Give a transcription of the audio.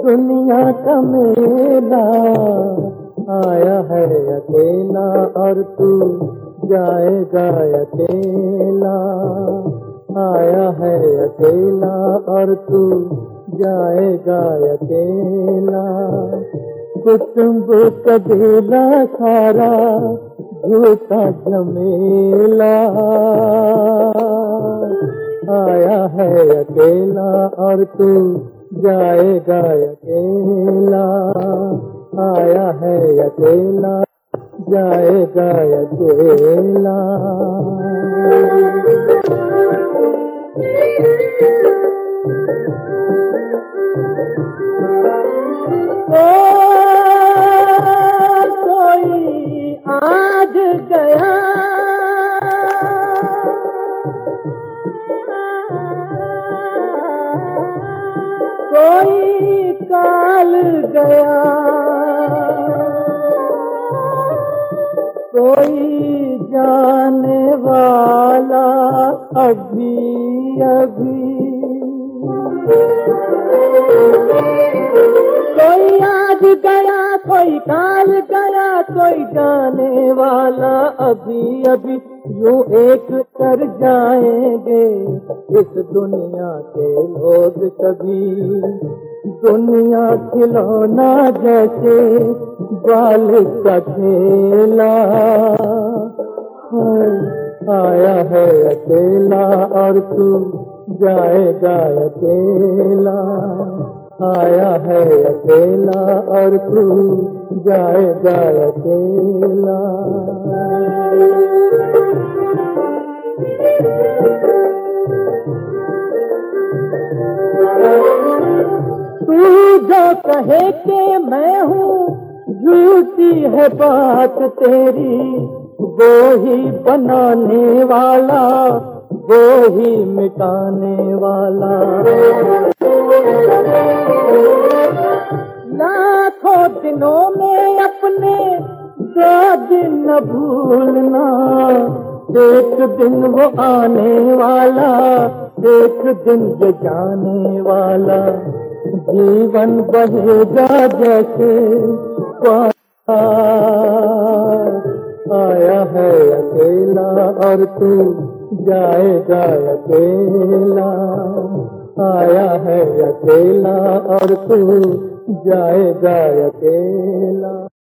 दुनिया का मेला, आया है अकेला और तू जाएगा अकेला। आया है अकेला और तू जाएगा अकेला। कुटुंब कबीला सारा झूठा झमेला, आया है अकेला और तू जाएगा अकेला। आया है अकेला जाएगा अकेला। कोई आज गया, कोई काल गया, कोई जाने वाला अभी अभी। कोई आज गया, कोई काल गया, कोई जाने वाला अभी अभी। यूं एक कर जाएंगे इस दुनिया के लोग सभी। दुनिया खिलौना जैसे बाल का खेला, आया है अकेला और तू जाएगा अकेला। आया है अकेला और तू जाएगा अकेला। तू जो कहे कि मैं हूँ, झूठी है बात तेरी। वो ही बनाने वाला, वो ही मिटाने वाला। लाखों दिनों में अपने 2 दिन न भूलना। एक दिन वो आने वाला, एक दिन ये जाने वाला। जीवन बहेगा जैसे आया है अकेला और तू जाएगा अकेला। आया है अकेला और तू जाएगा अकेला।